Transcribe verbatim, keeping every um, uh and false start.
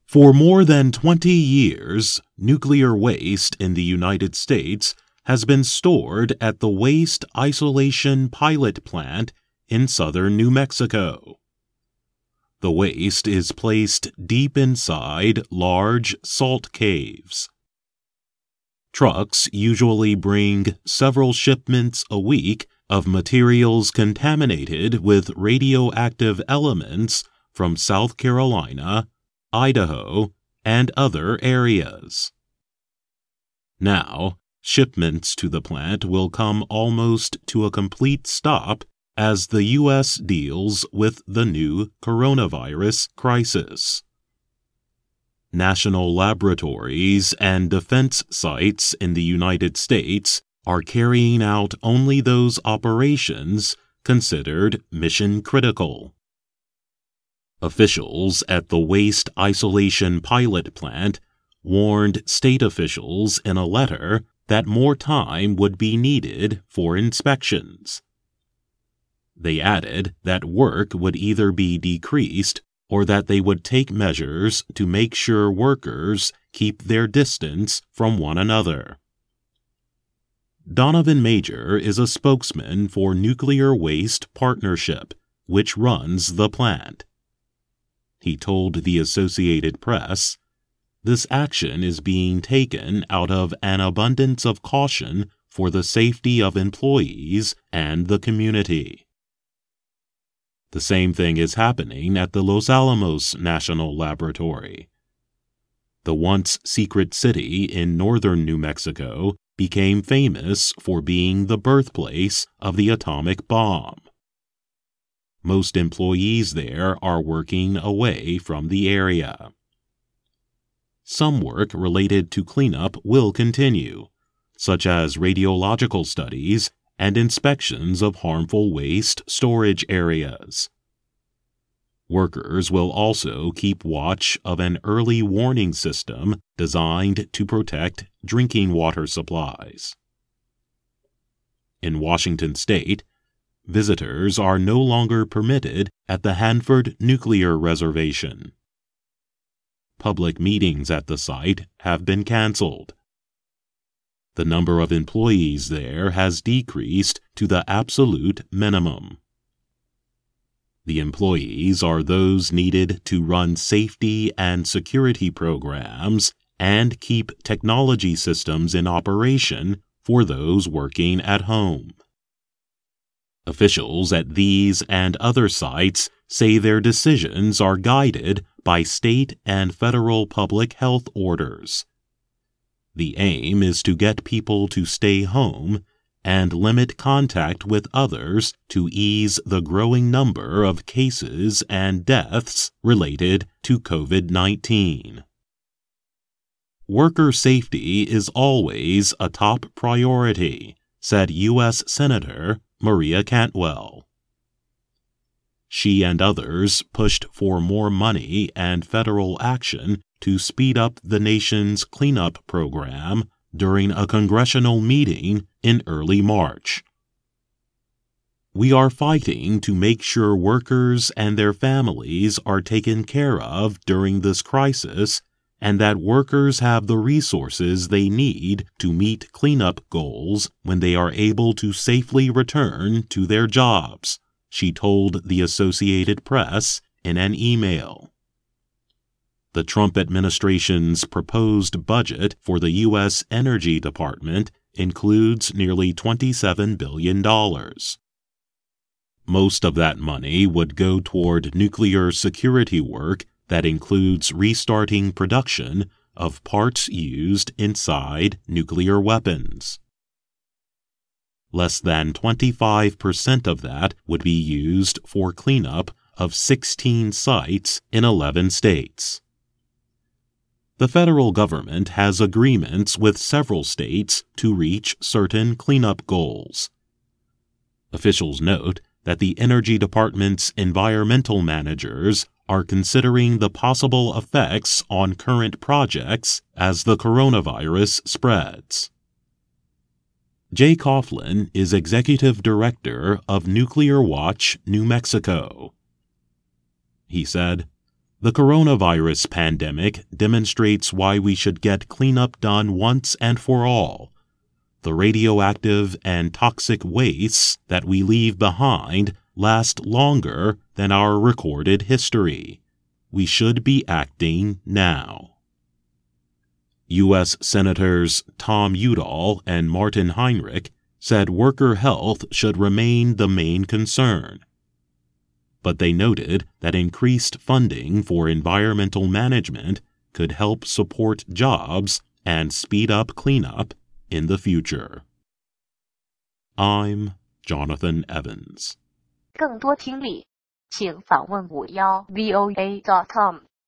For more than twenty years, nuclear waste in the United States has been stored at the Waste Isolation Pilot Plant in southern New Mexico. The waste is placed deep inside large salt caves. Trucks usually bring several shipments a week of materials contaminated with radioactive elements from South Carolina, Idaho, and other areas. Now, shipments to the plant will come almost to a complete stop as the U S deals with the new coronavirus crisis. National laboratories and defense sites in the United States are carrying out only those operations considered mission critical. Officials at the Waste Isolation Pilot Plant warned state officials in a letter that more time would be needed for inspections. They added that work would either be decreased or that they would take measures to make sure workers keep their distance from one another. Donovan Major is a spokesman for Nuclear Waste Partnership, which runs the plant. He told the Associated Press, "This action is being taken out of an abundance of caution for the safety of employees and the community." The same thing is happening at the Los Alamos National Laboratory. The once secret city in northern New Mexico became famous for being the birthplace of the atomic bomb. Most employees there are working away from the area. Some work related to cleanup will continue, such as radiological studies and inspections of harmful waste storage areas. Workers will also keep watch of an early warning system designed to protect drinking water supplies. In Washington state, visitors are no longer permitted at the Hanford Nuclear Reservation. Public meetings at the site have been canceled. The number of employees there has decreased to the absolute minimum. The employees are those needed to run safety and security programs and keep technology systems in operation for those working at home. Officials at these and other sites say their decisions are guided by state and federal public health orders. The aim is to get people to stay home and limit contact with others to ease the growing number of cases and deaths related to COVID nineteen. Worker safety is always a top priority, said U S Senator Maria Cantwell. She and others pushed for more money and federal action to speed up the nation's cleanup program during a congressional meeting in early March. "We are fighting to make sure workers and their families are taken care of during this crisis and that workers have the resources they need to meet cleanup goals when they are able to safely return to their jobs," she told the Associated Press in an email. The Trump administration's proposed budget for the U S Energy Department includes nearly twenty-seven billion dollars. Most of that money would go toward nuclear security work that includes restarting production of parts used inside nuclear weapons. Less than twenty-five percent of that would be used for cleanup of sixteen sites in eleven states. The federal government has agreements with several states to reach certain cleanup goals. Officials note that the Energy Department's environmental managers are considering the possible effects on current projects as the coronavirus spreads. Jay Coughlin is executive director of Nuclear Watch New Mexico. He said, The coronavirus pandemic demonstrates why we should get cleanup done once and for all. The radioactive and toxic wastes that we leave behind last longer than our recorded history. We should be acting now. U S Senators Tom Udall and Martin Heinrich said worker health should remain the main concern. But they noted that increased funding for environmental management could help support jobs and speed up cleanup in the future. I'm Jonathan Evans. 更多听力，请访问五幺 V O A dot com。